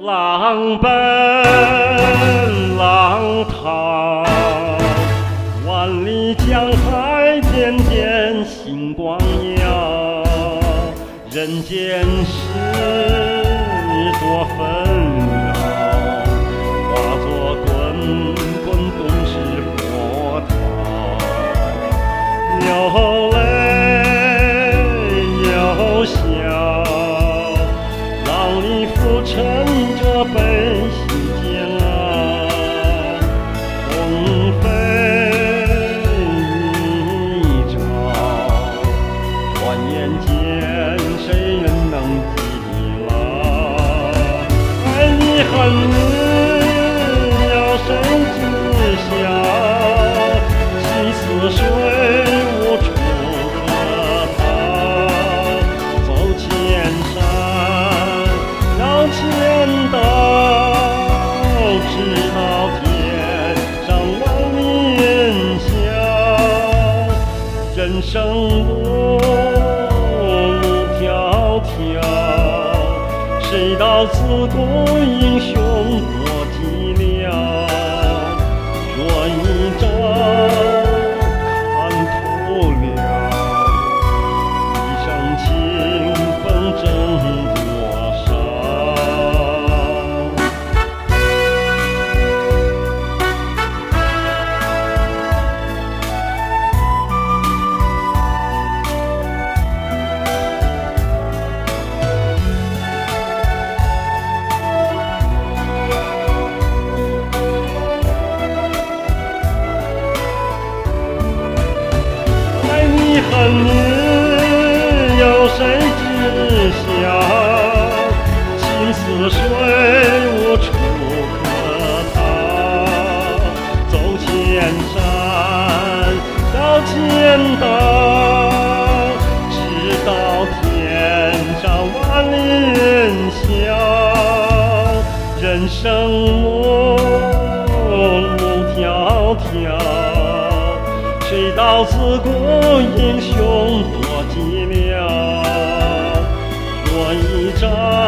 浪奔浪淘，万里江海渐渐星光耀，人间事多纷扰，化作滚滚东逝波涛，流泪又笑，浪里浮沉着悲喜煎熬，风飞雨照，转眼间谁人能记牢？爱你恨你有谁知晓？心似水无处可逃，走千山绕千道，直到天上万民晓。人生路迢迢，谁道自古英雄多寂寥？若一朝看透了，一生清风挣多少？恨你有谁知晓？心似水无处可逃，走千山绕千道，直到天上万里晓。人生路迢迢，谁道自古英雄多寂寥？若一朝